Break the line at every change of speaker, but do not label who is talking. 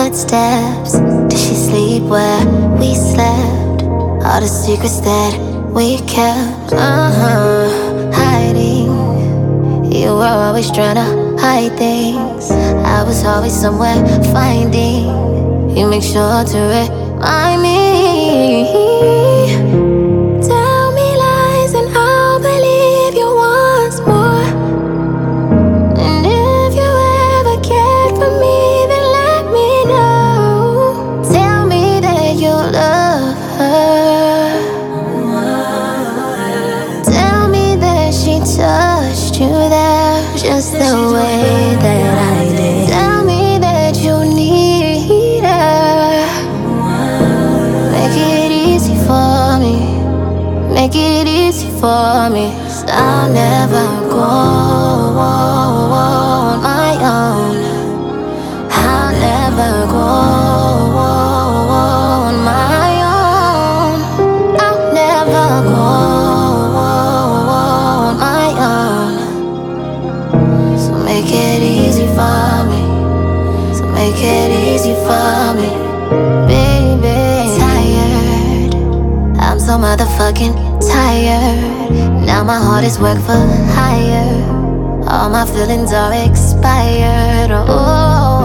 footsteps. Did she sleep where we slept? All the secrets that we kept, hiding. You were always trying to hide things. I was always somewhere finding. You make sure to remind me. Tell me lies and I'll believe you once more. And if you ever cared for me, then let me know. Tell me that you love her. Tell me that she touched you there just the way that I did. Tell me that you need her. Make it easy for me. Make it easy for me. 'Cause I'll never go on my own. I'll never go on my own. I'll never go on my own. So make it easy for me. So make it easy for me, baby. Tired, I'm so motherfucking tired. Now my heart is work for hire. All my feelings are expired. Oh.